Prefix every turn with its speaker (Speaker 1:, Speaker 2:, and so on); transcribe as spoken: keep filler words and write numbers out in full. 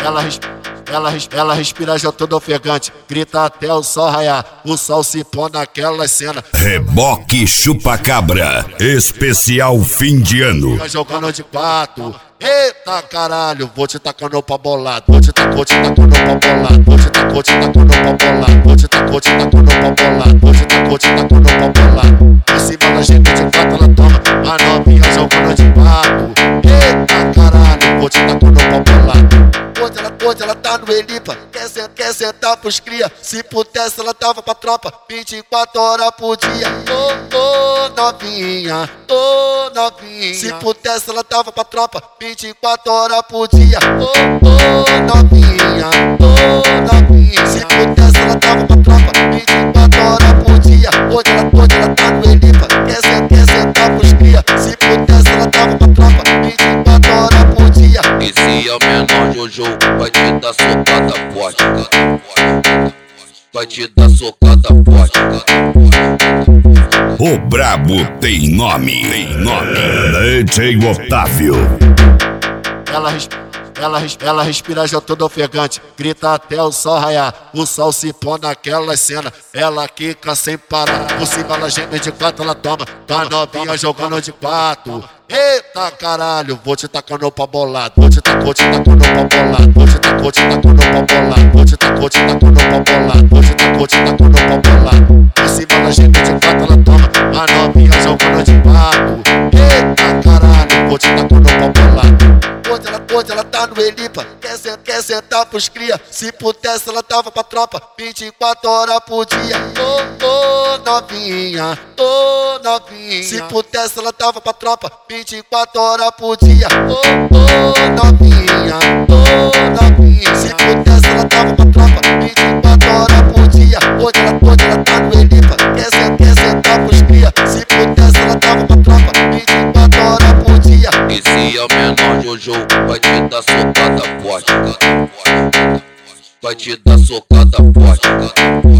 Speaker 1: ela respira. Ela, ela respira já toda ofegante, grita até o sol raiar, o sol se põe naquela cena.
Speaker 2: Reboque Chupacabra, especial fim de ano.
Speaker 1: Tá jogando de quatro, eita caralho, vou te tacando pra bolado, vou te tacando, vou te tacando pra bolado, vou te tacando, vou te tacando pra bolado, vou te tacando, vou te tacando pra bolado, vou te tacando, vou te tacando pra bolado. Por cima da gente de quatro ela toma, a novinha jogando de quatro, eita caralho, vou te tacando pra bolado. Hoje ela, hoje ela tá no Elipa, quer, sen, quer sentar pros cria. Se pudesse ela tava pra tropa vinte e quatro horas por dia. Ô, ô, novinha, ô, novinha. Se pudesse ela tava pra tropa vinte e quatro horas por dia. Ô, ô, novinha, ô, novinha. Se pudesse ela tava pra tropa vinte e quatro horas por dia. Hoje ela, hoje ela tá no Elipa, quer, sen, quer sentar pros cria. Se pudesse ela tava pra tropa vinte e quatro horas por dia.
Speaker 3: Esse é o menor Jojo, vai te dar socada forte. Vai te dar socada forte.
Speaker 2: O brabo tem nome, tem nome. D J Otávio.
Speaker 1: Ela respira. Ela, ela respira já toda ofegante, grita até o sol raiar, o sol se põe naquela cena. Ela quica sem parar, por cima ela geme de quatro, ela toma, tá novinha jogando de quatro. Eita caralho, vou te tacando pra bolado, vou te tacando, vou te tacando pra bolado, vou te tacando, vou te tacando pra bolado, vou te tacando, vou te tacando pra bolado, vou te tacando, vou te tacando pra bolado. Por cima ela geme de quatro, ela toma, a novinha jogando de quatro. Eita caralho, vou te tacando pra bolado. Hoje ela, hoje ela tá no Elipa, quer, sen, quer sentar pros cria. Se pudesse ela tava pra tropa vinte e quatro horas por dia. Ô, ô, novinha, ô, novinha. Se pudesse ela tava pra tropa vinte e quatro horas por dia. Ô, ô, novinha, ô, novinha. Se pudesse ela tava pra tropa vinte e quatro horas por dia. Hoje ela, hoje ela tá no Elipa, quer, sen, quer sentar pros cria. Se pudesse ela tava pra tropa vinte e quatro horas por dia.
Speaker 3: Esse é o menor Jojo, vai te dar socada forte. Vai te dar socada forte.